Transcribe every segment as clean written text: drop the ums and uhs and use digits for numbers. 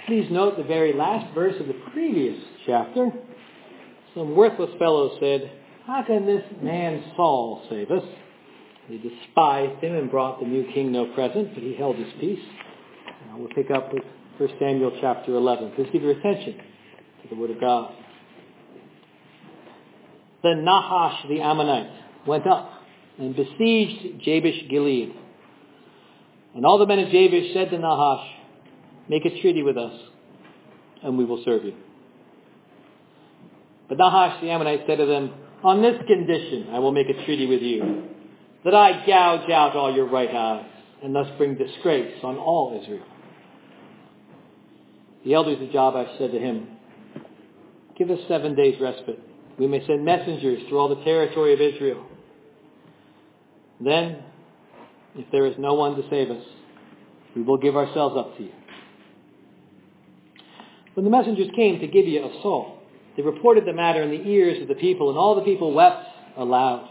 Please note the very last verse of the previous chapter. Some worthless fellow said, "How can this man Saul save us?" They despised him and brought the new king no present, but he held his peace. Now we'll pick up with 1 Samuel chapter 11. Please give your attention to the word of God. Then Nahash the Ammonite went up and besieged Jabesh Gilead. And all the men of Jabesh said to Nahash, "Make a treaty with us, and we will serve you." But Nahash the Ammonite said to them, "On this condition I will make a treaty with you, that I gouge out all your right eyes, and thus bring disgrace on all Israel." The elders of Jabesh said to him, "Give us 7 days' respite. We may send messengers through all the territory of Israel. Then, if there is no one to save us, we will give ourselves up to you." When the messengers came to Gibeah of Saul, they reported the matter in the ears of the people, and all the people wept aloud.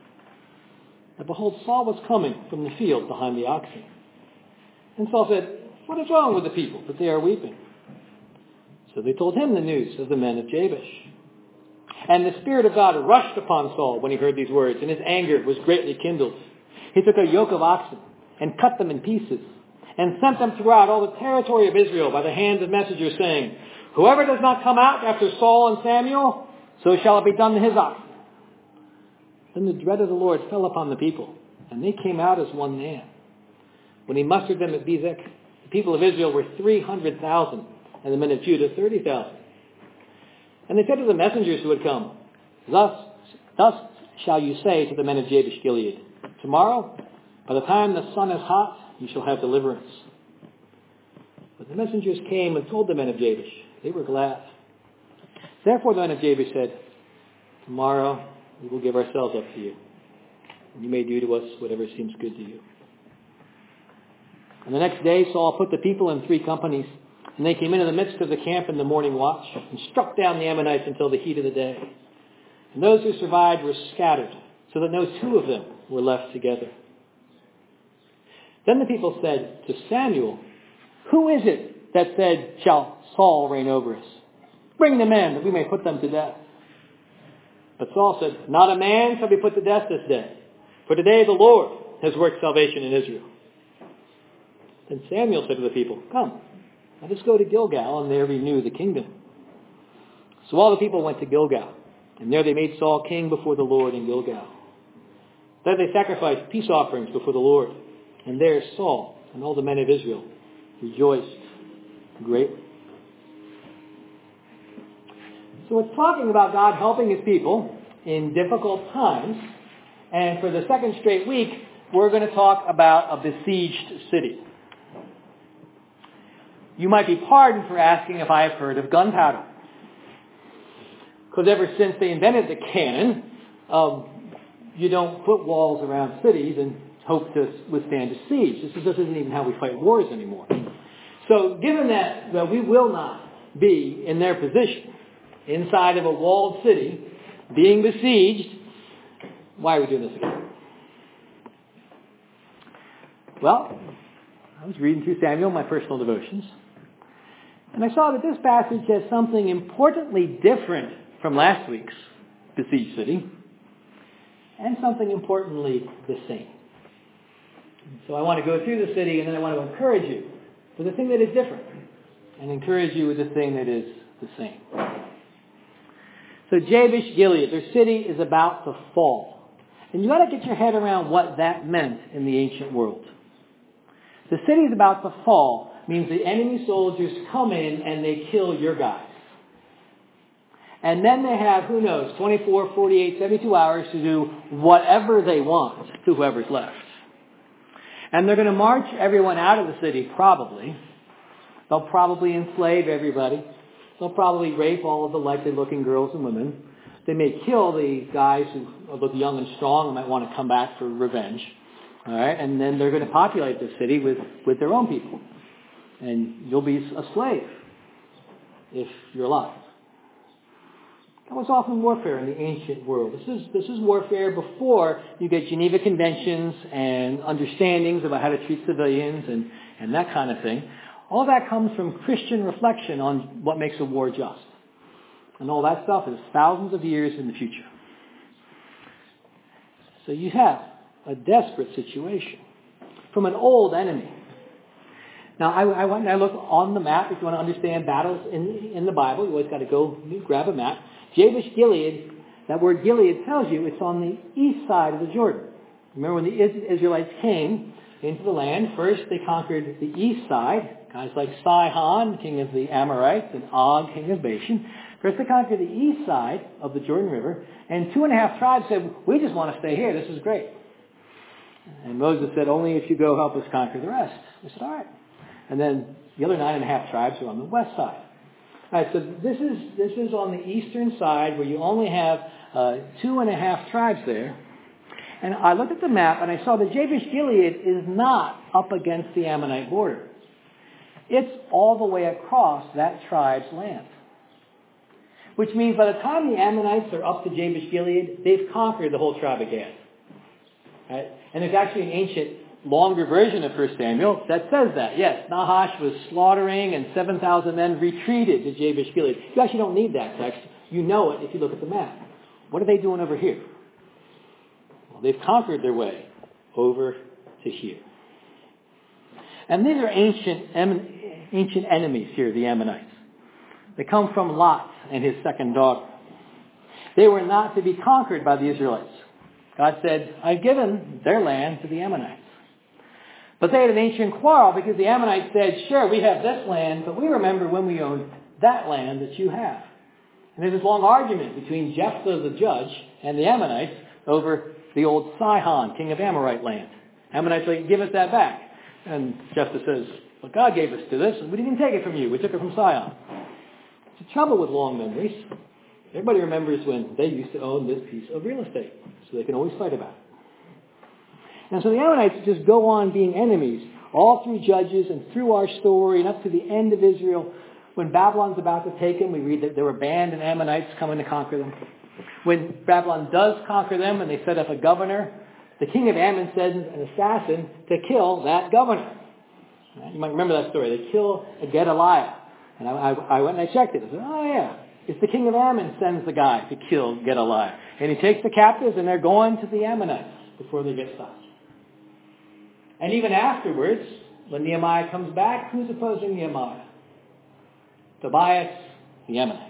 And behold, Saul was coming from the field behind the oxen. And Saul said, "What is wrong with the people that they are weeping?" So they told him the news of the men of Jabesh. And the Spirit of God rushed upon Saul when he heard these words, and his anger was greatly kindled. He took a yoke of oxen and cut them in pieces, and sent them throughout all the territory of Israel by the hands of messengers, saying, "Whoever does not come out after Saul and Samuel, so shall it be done to his oxen." Then the dread of the Lord fell upon the people, and they came out as one man. When he mustered them at Bezek, the people of Israel were 300,000, and the men of Judah 30,000. And they said to the messengers who had come, Thus shall you say to the men of Jabesh Gilead, "Tomorrow, by the time the sun is hot, you shall have deliverance." But the messengers came and told the men of Jabesh. They were glad. Therefore the men of Jabesh said, "Tomorrow we will give ourselves up to you, and you may do to us whatever seems good to you." And the next day Saul put the people in 3 companies, and they came into the midst of the camp in the morning watch, and struck down the Ammonites until the heat of the day. And those who survived were scattered, so that no 2 of them were left together. Then the people said to Samuel, "Who is it that said, 'Shall Saul reign over us?' Bring the men, that we may put them to death." But Saul said, "Not a man shall be put to death this day, for today the Lord has worked salvation in Israel." Then Samuel said to the people, "Come, let us go to Gilgal, and there renew the kingdom." So all the people went to Gilgal, and there they made Saul king before the Lord in Gilgal. There they sacrificed peace offerings before the Lord, and there Saul and all the men of Israel rejoiced greatly. So it's talking about God helping his people in difficult times, and for the second straight week, we're going to talk about a besieged city. You might be pardoned for asking if I have heard of gunpowder. Because ever since they invented the cannon, you don't put walls around cities and hope to withstand a siege. This isn't even how we fight wars anymore. So given that we will not be in their position, inside of a walled city, being besieged, why are we doing this again? Well, I was reading through Samuel, my personal devotions, and I saw that this passage has something importantly different from last week's besieged city, and something importantly the same. So I want to go through the city, and then I want to encourage you with the thing that is different, and encourage you with the thing that is the same. So Jabesh Gilead, their city is about to fall. And you've got to get your head around what that meant in the ancient world. The city is about to fall means the enemy soldiers come in and they kill your guys. And then they have, 24, 48, 72 hours to do whatever they want to whoever's left. And they're going to march everyone out of the city, probably. They'll probably enslave everybody. They'll probably rape all of the likely-looking girls and women. They may kill the guys who look young and strong and might want to come back for revenge. All right, and then they're going to populate the city with their own people. And you'll be a slave if you're alive. That was often warfare in the ancient world. This is warfare before you get Geneva Conventions and understandings about how to treat civilians and that kind of thing. All that comes from Christian reflection on what makes a war just. And all that stuff is thousands of years in the future. So you have a desperate situation from an old enemy. Now, I went and I looked on the map. If you want to understand battles in the Bible, you always got to go grab a map. Jabesh Gilead, that word Gilead tells you it's on the east side of the Jordan. Remember when the Israelites came into the land, first they conquered the east side, guys like Sihon, king of the Amorites, and Og, king of Bashan. First they conquered the east side of the Jordan River, and 2.5 tribes said, we just want to stay here, this is great. And Moses said, only if you go help us conquer the rest. They said, all right. And then the other 9.5 tribes are on the west side. All right, so this is on the eastern side where you only have 2.5 tribes there. And I looked at the map and I saw that Jabesh Gilead is not up against the Ammonite border. It's all the way across that tribe's land. Which means by the time the Ammonites are up to Jabesh Gilead, they've conquered the whole tribe of Gad. Right? And there's actually an ancient, longer version of 1 Samuel that says that. Yes, Nahash was slaughtering and 7,000 men retreated to Jabesh Gilead. You actually don't need that text. You know it if you look at the map. What are they doing over here? Well, they've conquered their way over to here. And these are ancient enemies here, the Ammonites. They come from Lot and his second daughter. They were not to be conquered by the Israelites. God said, I've given their land to the Ammonites. But they had an ancient quarrel because the Ammonites said, sure, we have this land, but we remember when we owned that land that you have. And there's this long argument between Jephthah the judge and the Ammonites over the old Sihon, king of Amorite land. Ammonites like, give us that back. And Jephthah says, well, God gave us to this, and we didn't take it from you. We took it from Sihon. It's the trouble with long memories. Everybody remembers when they used to own this piece of real estate, so they can always fight about it. And so the Ammonites just go on being enemies all through Judges and through our story and up to the end of Israel. When Babylon's about to take them, we read that there were banned Ammonites coming to conquer them. When Babylon does conquer them and they set up a governor, the king of Ammon sends an assassin to kill that governor. You might remember that story. They kill Gedaliah. And I went and I checked it. I said, oh yeah, it's the king of Ammon sends the guy to kill Gedaliah. And he takes the captives and they're going to the Ammonites before they get stopped. And even afterwards, when Nehemiah comes back, who's opposing Nehemiah? Tobias, the Ammonites.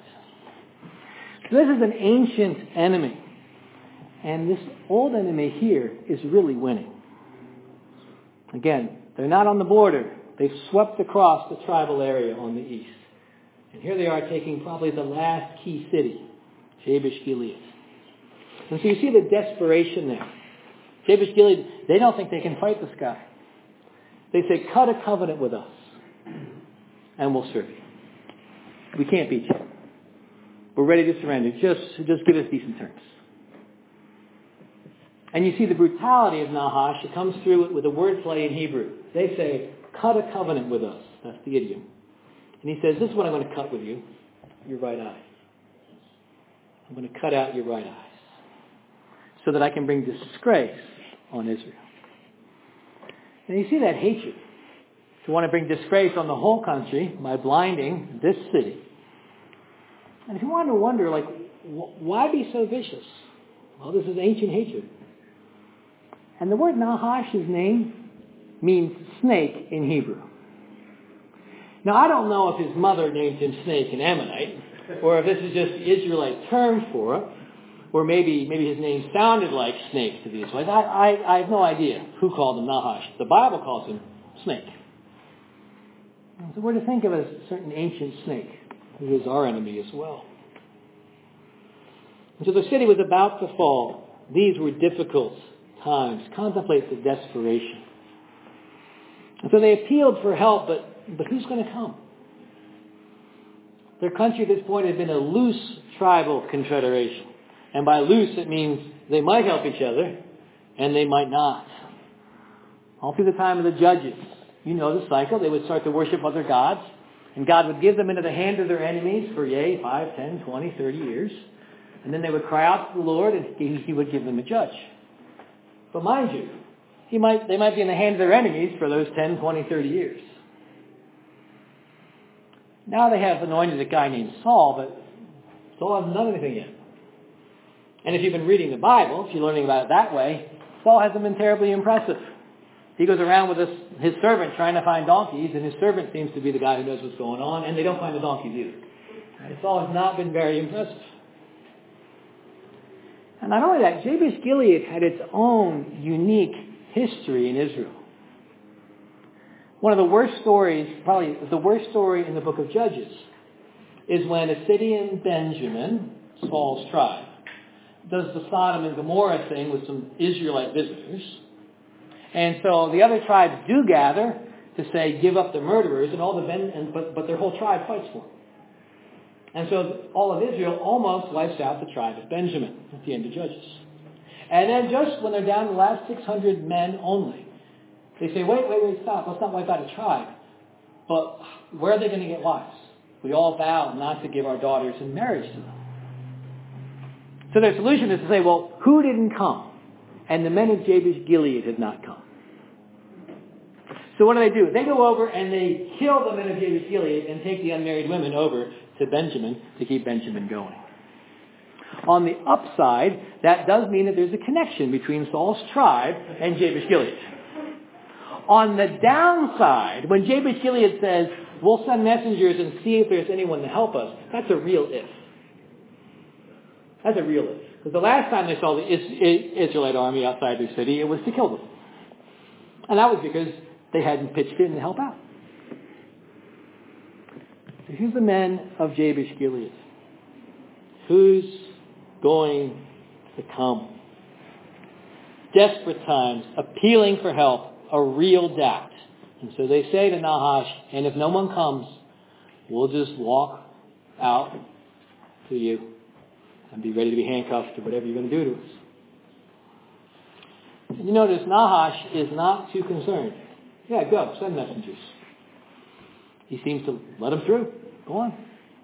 So this is an ancient enemy. And this old enemy here is really winning. Again, they're not on the border. They've swept across the tribal area on the east. And here they are taking probably the last key city, Jabesh Gilead. And so you see the desperation there. Jabesh Gilead, they don't think they can fight this guy. They say, cut a covenant with us, and we'll serve you. We can't beat you. We're ready to surrender. Just give us decent terms. And you see the brutality of Nahash. It comes through with a wordplay in Hebrew. They say, cut a covenant with us. That's the idiom. And he says, this is what I'm going to cut with you. Your right eye. I'm going to cut out your right eyes so that I can bring disgrace on Israel. And you see that hatred. To want to bring disgrace on the whole country by blinding this city. And if you want to wonder, like, why be so vicious? Well, this is ancient hatred. And the word Nahash's name means snake in Hebrew. Now, I don't know if his mother named him Snake in Ammonite, or if this is just the Israelite term for it, or maybe his name sounded like snake to the Israelites. I have no idea who called him Nahash. The Bible calls him Snake. So we're to think of as a certain ancient snake, who is our enemy as well. And so the city was about to fall. These were difficult times. Contemplate the desperation. And so they appealed for help, but who's going to come? Their country at this point had been a loose tribal confederation. And by loose, it means they might help each other, and they might not. All through the time of the judges, you know the cycle. They would start to worship other gods, and God would give them into the hand of their enemies for, 5, 10, 20, 30 years. And then they would cry out to the Lord, and he would give them a judge. But mind you, they might be in the hand of their enemies for those 10, 20, 30 years. Now they have anointed a guy named Saul, but Saul hasn't done anything yet. And if you've been reading the Bible, if you're learning about it that way, Saul hasn't been terribly impressive. He goes around with his servant trying to find donkeys, and his servant seems to be the guy who knows what's going on, and they don't find the donkeys either. Right? Saul has not been very impressive. And not only that, Jabesh-Gilead had its own unique history in Israel. One of the worst stories, probably the worst story in the book of Judges, is when a city in Benjamin, Saul's tribe, does the Sodom and Gomorrah thing with some Israelite visitors. And so the other tribes do gather to say, give up the murderers, and but their whole tribe fights for them. And so all of Israel almost wipes out the tribe of Benjamin at the end of Judges. And then just when they're down to the last 600 men only, they say, wait, stop. Let's not wipe out a tribe. But where are they going to get wives? We all vow not to give our daughters in marriage to them. So their solution is to say, well, who didn't come? And the men of Jabesh-Gilead had not come. So what do? They go over and they kill the men of Jabesh-Gilead and take the unmarried women over to Benjamin to keep Benjamin going. On the upside, that does mean that there's a connection between Saul's tribe and Jabesh-Gilead. On the downside, when Jabesh-Gilead says, we'll send messengers and see if there's anyone to help us, that's a real if. That's a real if. Because the last time they saw the Israelite army outside their city, it was to kill them. And that was because they hadn't pitched in to help out. So here's the men of Jabesh-Gilead. Who's going to come? Desperate times, appealing for help, a real doubt. And so they say to Nahash, and if no one comes, we'll just walk out to you and be ready to be handcuffed or whatever you're going to do to us. And you notice Nahash is not too concerned. Yeah, go, send messengers. He seems to let them through. Go on.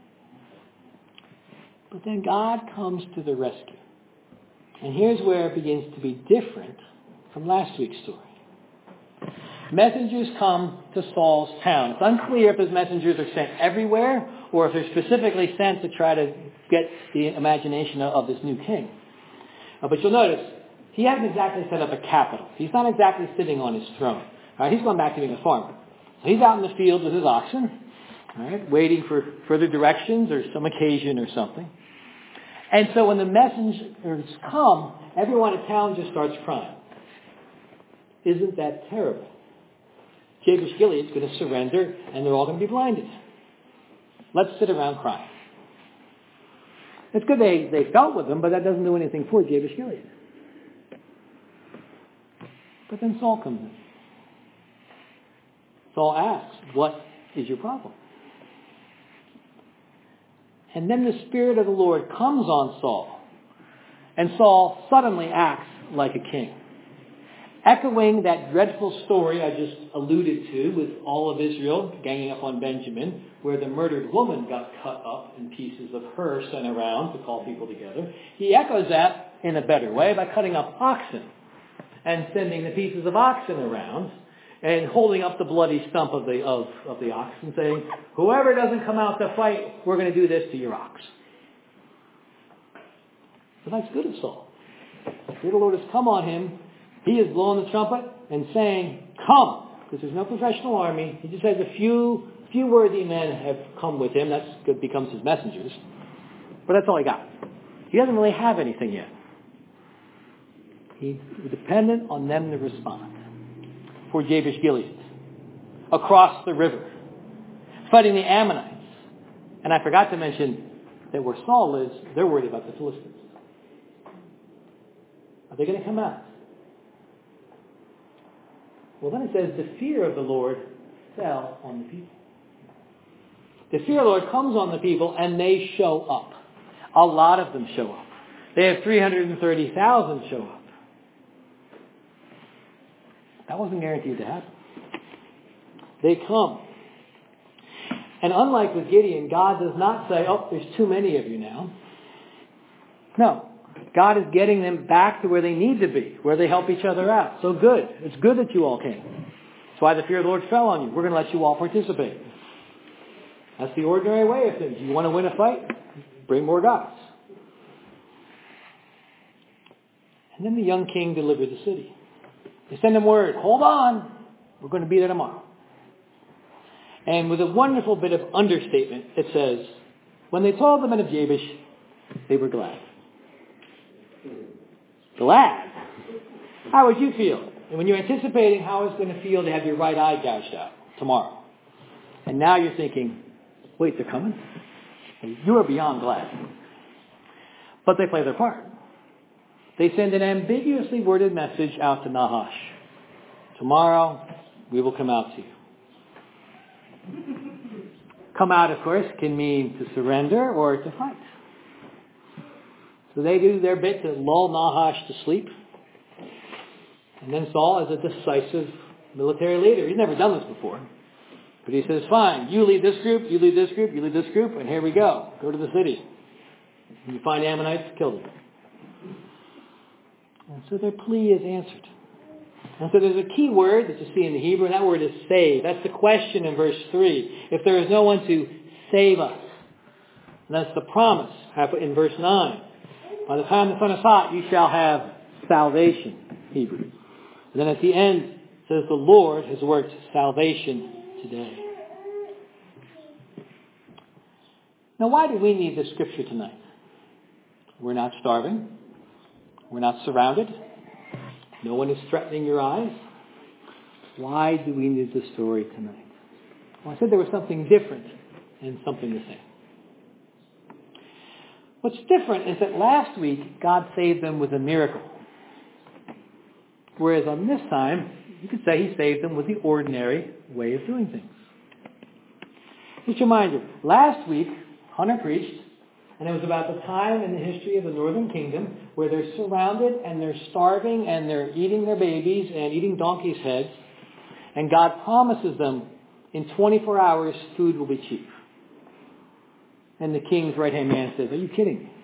But then God comes to the rescue. And here's where it begins to be different from last week's story. Messengers come to Saul's town. It's unclear if his messengers are sent everywhere or if they're specifically sent to try to get the imagination of this new king. But you'll notice, he hasn't exactly set up a capital. He's not exactly sitting on his throne. Right? He's gone back to being a farmer. So he's out in the field with his oxen, right, waiting for further directions or some occasion or something. And so when the messengers come, everyone in town just starts crying. Isn't that terrible? Jabesh-Gilead's going to surrender and they're all going to be blinded. Let's sit around crying. It's good they felt with them, but that doesn't do anything for Jabesh-Gilead. But then Saul comes in. Saul asks, what is your problem? And then the Spirit of the Lord comes on Saul. And Saul suddenly acts like a king. Echoing that dreadful story I just alluded to with all of Israel ganging up on Benjamin, where the murdered woman got cut up and pieces of her sent around to call people together. He echoes that in a better way by cutting up oxen and sending the pieces of oxen around and holding up the bloody stump of the ox and saying, whoever doesn't come out to fight, we're going to do this to your ox. So that's good of Saul. The Spirit of the Lord has come on him. He is blowing the trumpet and saying, come, because there's no professional army. He just has a few worthy men have come with him. That's good, becomes his messengers. But that's all he got. He doesn't really have anything yet. He's dependent on them to respond. For Jabesh-Gilead, across the river, fighting the Ammonites. And I forgot to mention that where Saul lives, they're worried about the Philistines. Are they going to come out? Well, then it says, the fear of the Lord fell on the people. The fear of the Lord comes on the people, and they show up. A lot of them show up. They have 330,000 show up. That wasn't guaranteed to happen. They come. And unlike with Gideon, God does not say, oh, there's too many of you now. No. God is getting them back to where they need to be, where they help each other out. So good. It's good that you all came. That's why the fear of the Lord fell on you. We're going to let you all participate. That's the ordinary way of things. You want to win a fight? Bring more gods. And then the young king delivered the city. They send him word, hold on, we're going to be there tomorrow. And with a wonderful bit of understatement, it says, when they told the men of Jabesh, they were glad. Glad? How would you feel? And when you're anticipating how it's going to feel to have your right eye gouged out tomorrow. And now you're thinking, wait, they're coming? You are beyond glad. But they play their part. They send an ambiguously worded message out to Nahash. Tomorrow, we will come out to you. Come out, of course, can mean to surrender or to fight. So they do their bit to lull Nahash to sleep. And then Saul is a decisive military leader. He's never done this before. But he says, fine, you lead this group, you lead this group, you lead this group, and here we go. Go to the city. And you find Ammonites, kill them. And so their plea is answered. And so there's a key word that you see in the Hebrew, and that word is save. That's the question in verse 3. If there is no one to save us. And that's the promise in verse 9. By the time the sun is hot, you shall have salvation, Hebrew. And then at the end, it says the Lord has worked salvation today. Now, why do we need this scripture tonight? We're not starving. We're not surrounded. No one is threatening your eyes. Why do we need this story tonight? Well, I said there was something different and something the same. What's different is that last week, God saved them with a miracle. Whereas on this time, you could say he saved them with the ordinary way of doing things. Just a reminder, last week, Hunter preached, and it was about the time in the history of the northern kingdom where they're surrounded and they're starving and they're eating their babies and eating donkeys' heads. And God promises them in 24 hours food will be cheap. And the king's right-hand man says, are you kidding me?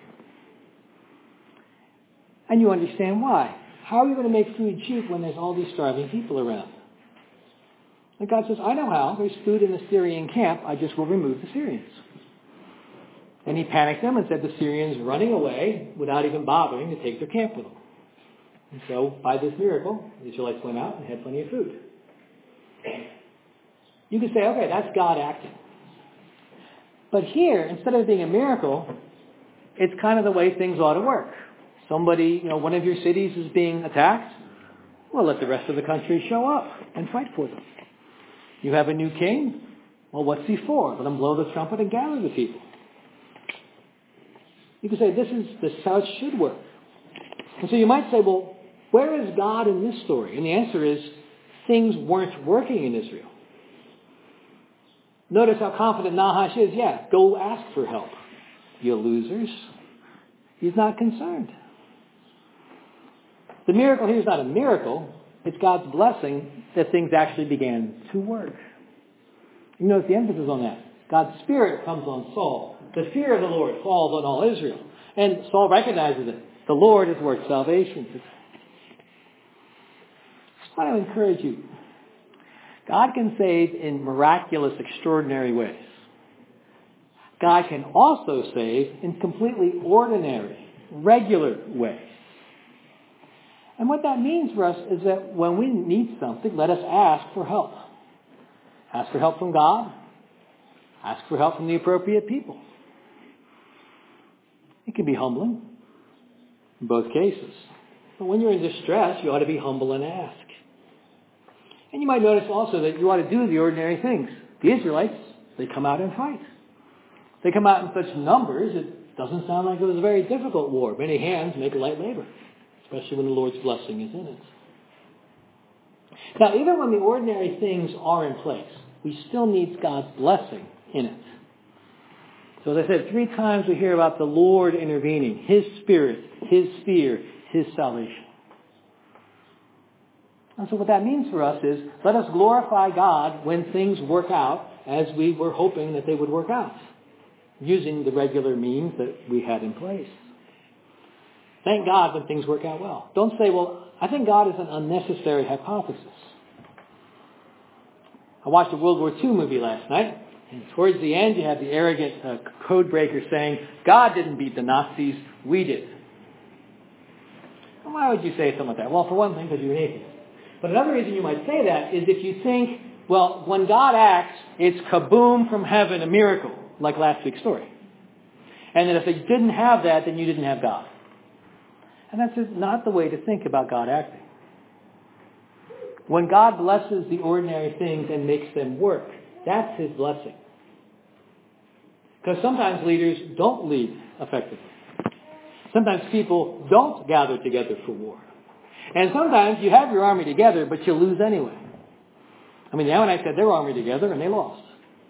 And you understand why. How are you going to make food cheap when there's all these starving people around? And God says, I know how. There's food in the Syrian camp. I just will remove the Syrians. And he panicked them and said the Syrians running away without even bothering to take their camp with them. And so, by this miracle, the Israelites went out and had plenty of food. You could say, okay, that's God acting. But here, instead of being a miracle, it's kind of the way things ought to work. Somebody, one of your cities is being attacked. Well, let the rest of the country show up and fight for them. You have a new king. Well, what's he for? Let him blow the trumpet and gather the people. You could say this is how it should work. And so you might say, well, where is God in this story? And the answer is, things weren't working in Israel. Notice how confident Nahash is. Yeah, go ask for help, you losers. He's not concerned. The miracle here is not a miracle. It's God's blessing that things actually began to work. You notice the emphasis on that. God's Spirit comes on Saul. The fear of the Lord falls on all Israel. And Saul recognizes it. The Lord has worked salvation. I just want to encourage you. God can save in miraculous, extraordinary ways. God can also save in completely ordinary, regular ways. And what that means for us is that when we need something, let us ask for help. Ask for help from God. Ask for help from the appropriate people. It can be humbling in both cases. But when you're in distress, you ought to be humble and ask. And you might notice also that you ought to do the ordinary things. The Israelites, they come out and fight. They come out in such numbers, it doesn't sound like it was a very difficult war. Many hands make light labor, especially when the Lord's blessing is in it. Now, even when the ordinary things are in place, we still need God's blessing in it. So as I said, 3 times we hear about the Lord intervening, His Spirit, His sphere, His salvation. And so what that means for us is, let us glorify God when things work out as we were hoping that they would work out, using the regular means that we had in place. Thank God when things work out well. Don't say, well, I think God is an unnecessary hypothesis. I watched a World War II movie last night. And towards the end, you have the arrogant code breaker saying, God didn't beat the Nazis, we did. Well, why would you say something like that? Well, for one thing, because you're an atheist. But another reason you might say that is if you think, well, when God acts, it's kaboom from heaven, a miracle, like last week's story. And that if they didn't have that, then you didn't have God. And that's just not the way to think about God acting. When God blesses the ordinary things and makes them work, that's His blessing. Because sometimes leaders don't lead effectively. Sometimes people don't gather together for war. And sometimes you have your army together, but you lose anyway. I mean, the Ammonites had their army together and they lost.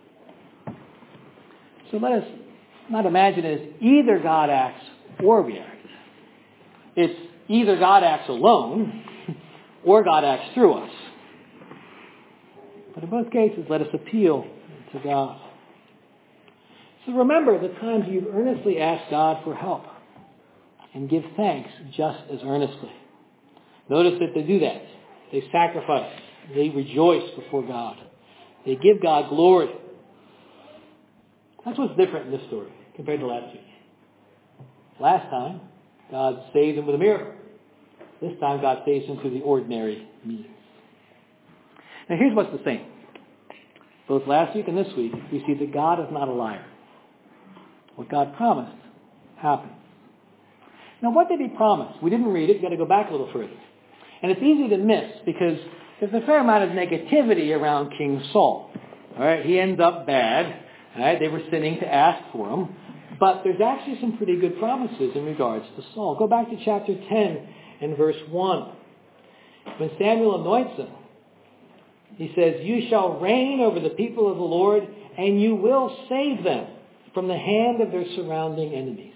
So let us not imagine it as either God acts or we act. It's either God acts alone or God acts through us. But in both cases, let us appeal to God. So remember the times you've earnestly asked God for help and give thanks just as earnestly. Notice that they do that. They sacrifice. They rejoice before God. They give God glory. That's what's different in this story compared to last week. Last time, God saved them with a miracle. This time, God saves them through the ordinary means. Now, here's what's the same. Both last week and this week, we see that God is not a liar. What God promised happened. Now, what did He promise? We didn't read it. You've got to go back a little further. And it's easy to miss because there's a fair amount of negativity around King Saul. All right, he ends up bad. All right, they were sinning to ask for him. But there's actually some pretty good promises in regards to Saul. Go back to chapter 10 and verse 1. When Samuel anoints him, he says, "You shall reign over the people of the Lord, and you will save them from the hand of their surrounding enemies."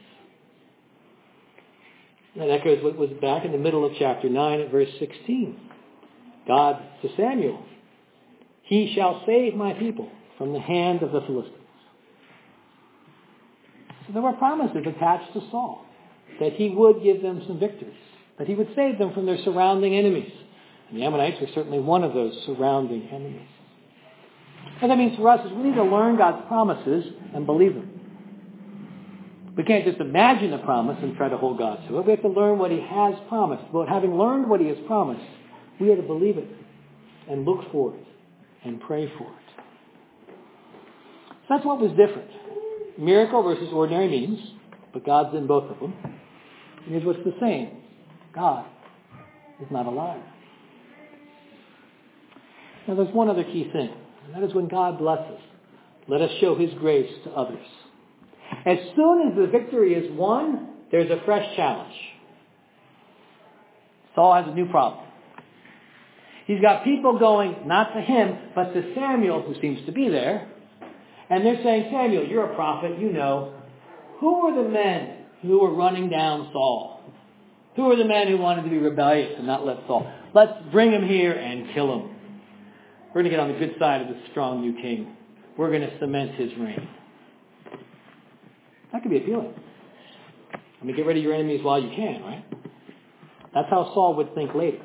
That echoes what was back in the middle of chapter 9 at verse 16. God to Samuel, "He shall save my people from the hand of the Philistines." So there were promises attached to Saul that he would give them some victories, that he would save them from their surrounding enemies. And the Ammonites were certainly one of those surrounding enemies. What that means for us is we need to learn God's promises and believe them. We can't just imagine a promise and try to hold God to it. We have to learn what He has promised. But having learned what He has promised, we have to believe it and look for it and pray for it. So that's what was different. Miracle versus ordinary means, but God's in both of them. And here's what's the same. God is not a liar. Now there's one other key thing, and that is when God blesses, let us show His grace to others. As soon as the victory is won, there's a fresh challenge. Saul has a new problem. He's got people going, not to him, but to Samuel, who seems to be there. And they're saying, "Samuel, you're a prophet, you know. Who are the men who were running down Saul? Who are the men who wanted to be rebellious and not let Saul? Let's bring him here and kill him. We're going to get on the good side of the strong new king. We're going to cement his reign." That could be appealing. I mean, get rid of your enemies while you can, right? That's how Saul would think later.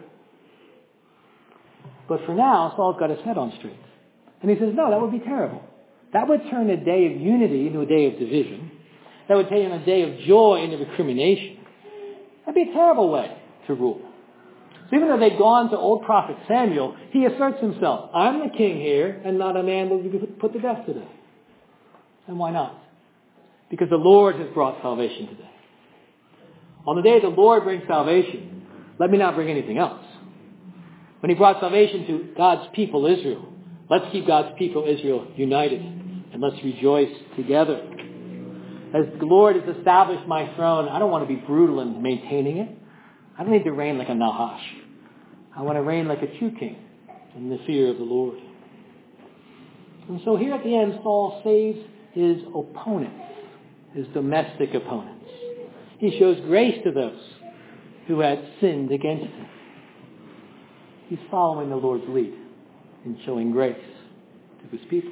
But for now, Saul's got his head on straight. And he says, no, that would be terrible. That would turn a day of unity into a day of division. That would turn a day of joy into recrimination. That'd be a terrible way to rule. So even though they'd gone to old prophet Samuel, he asserts himself, "I'm the king here, and not a man will be put to death today." And why not? Because the Lord has brought salvation today. On the day the Lord brings salvation, let me not bring anything else. When He brought salvation to God's people, Israel, let's keep God's people, Israel, united. And let's rejoice together. As the Lord has established my throne, I don't want to be brutal in maintaining it. I don't need to reign like a Nahash. I want to reign like a true king in the fear of the Lord. And so here at the end, Saul saves his opponents, his domestic opponents. He shows grace to those who had sinned against him. He's following the Lord's lead in showing grace to His people.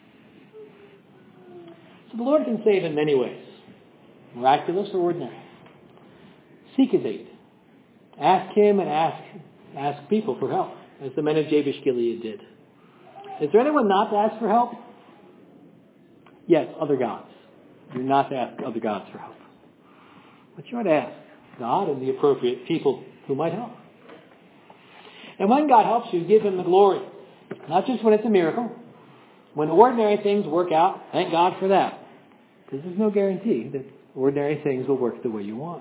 So the Lord can save in many ways, miraculous or ordinary. Seek His aid. Ask Him and ask people for help, as the men of Jabesh Gilead did. Is there anyone not to ask for help? Yes, other gods. You're not to ask other gods for help. But you are to ask God and the appropriate people who might help. And when God helps you, give him the glory. Not just when it's a miracle. When ordinary things work out, thank God for that. Because there's no guarantee that ordinary things will work the way you want.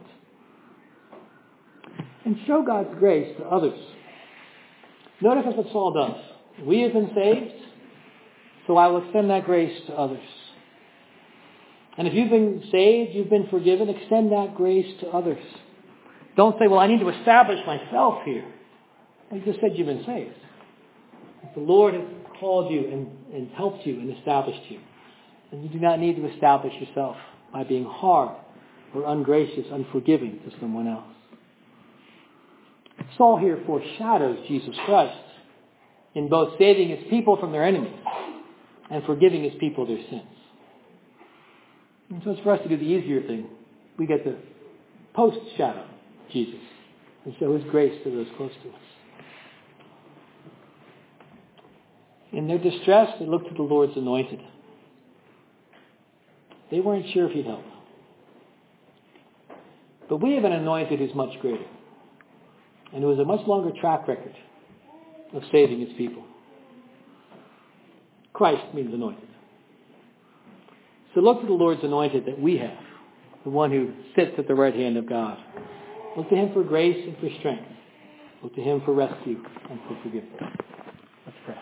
And show God's grace to others. Notice what Saul does. We have been saved, so I will extend that grace to others. And if you've been saved, you've been forgiven, extend that grace to others. Don't say, well, I need to establish myself here. Well, you just said you've been saved. The Lord has called you and helped you and established you. And you do not need to establish yourself by being hard or ungracious, unforgiving to someone else. Saul here foreshadows Jesus Christ in both saving his people from their enemies and forgiving his people their sins. And so it's for us to do the easier thing. We get to post-shadow Jesus and show his grace to those close to us. In their distress, they looked to the Lord's anointed. They weren't sure if he'd help. But we have an anointed who's much greater and who has a much longer track record of saving his people. Christ means anointed. So look to the Lord's anointed that we have, the one who sits at the right hand of God. Look to him for grace and for strength. Look to him for rescue and for forgiveness. Let's pray.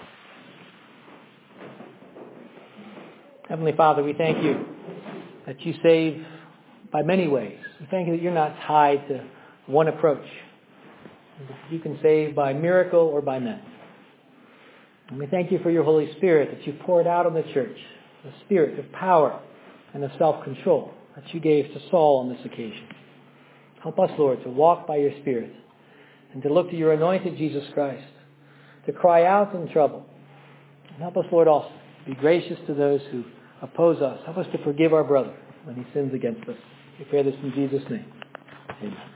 Heavenly Father, we thank you that you save by many ways. We thank you that you're not tied to one approach. You can save by miracle or by men. And we thank you for your Holy Spirit that you poured out on the church, the spirit of power and of self-control that you gave to Saul on this occasion. Help us, Lord, to walk by your Spirit and to look to your anointed Jesus Christ, to cry out in trouble. And help us, Lord, also be gracious to those who oppose us. Help us to forgive our brother when he sins against us. We pray this in Jesus' name. Amen.